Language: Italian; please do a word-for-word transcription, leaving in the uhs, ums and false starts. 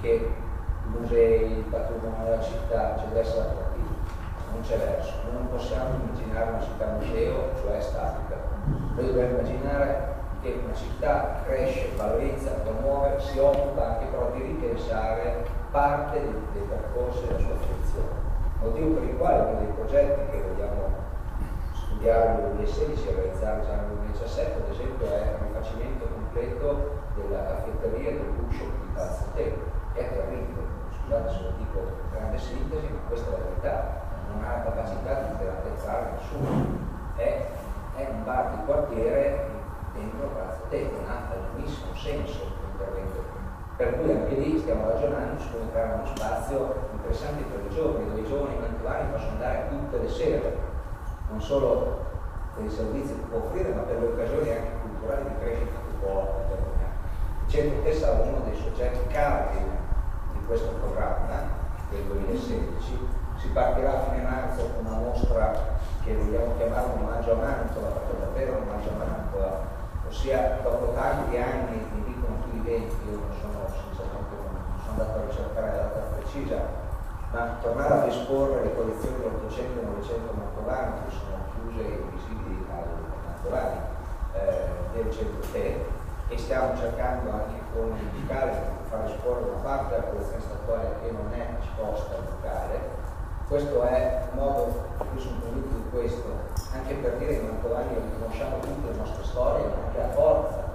che i musei, il patrimonio della città, ci deve essere attrattivo, non c'è verso. Noi non possiamo immaginare una città museo, cioè statica. Noi dobbiamo immaginare che una città cresce, valorizza, promuove, si occupa anche però di ripensare parte dei, dei percorsi della sua fruizione. Motivo per il quale uno dei progetti che vogliamo studiare nel duemilasedici e realizzare già nel duemiladiciassette, ad esempio, è il rifacimento completo della caffetteria del workshop di Palazzo Telo, che è terribile. Scusate se lo dico in grande sintesi, ma questa è la verità. Non ha la capacità di interattrezzare nessuno. È, è un bar di quartiere dentro Palazzo Telo, non ha alcunissimo senso l'intervento. Per cui anche lì stiamo ragionando su come creare uno spazio interessante per i giovani, dove i giovani mantovani possono andare tutte le sere, non solo per i servizi che può offrire, ma per le occasioni anche culturali di crescita che può determinare. Il centro che sarà uno dei soggetti cardine di questo programma del duemilasedici. Si partirà a fine marzo con una mostra che vogliamo chiamare un omaggio a Mantova, perché davvero un omaggio a Mantova, ossia dopo tanti anni, mi dicono più di venti, io non sono sinceramente non sono andato a ricercare la data precisa, ma tornare a esporre le collezioni dell'Ottocento e Novecento mantovani, che sono chiuse e invisibili ai mantovani eh, del centro Te, e stiamo cercando anche con il locale di far esporre una parte della collezione statuaria che non è esposta al locale. Questo è un modo, io sono convinto di questo, anche per dire che i mantovani conosciamo tutte le nostre storie, ma anche la forza